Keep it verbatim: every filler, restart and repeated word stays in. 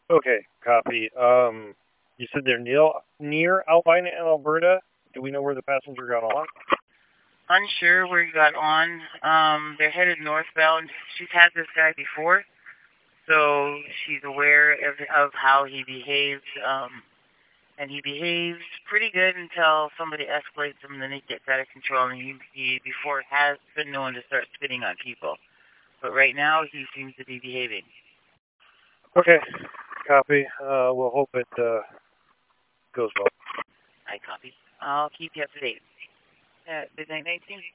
Okay, copy. Um, you said they're near, near Albina and Alberta. Do we know where the passenger got on? Unsure where he got on. Um, they're headed northbound. She's had this guy before, so she's aware of, of how he behaves. Um, and he behaves pretty good until somebody escalates him, and then he gets out of control. And he, he before has been known to start spitting on people, but right now he seems to be behaving. Okay, copy. Uh, we'll hope it uh, goes well. I copy. I'll keep you up to date. Uh, midnight nineteen.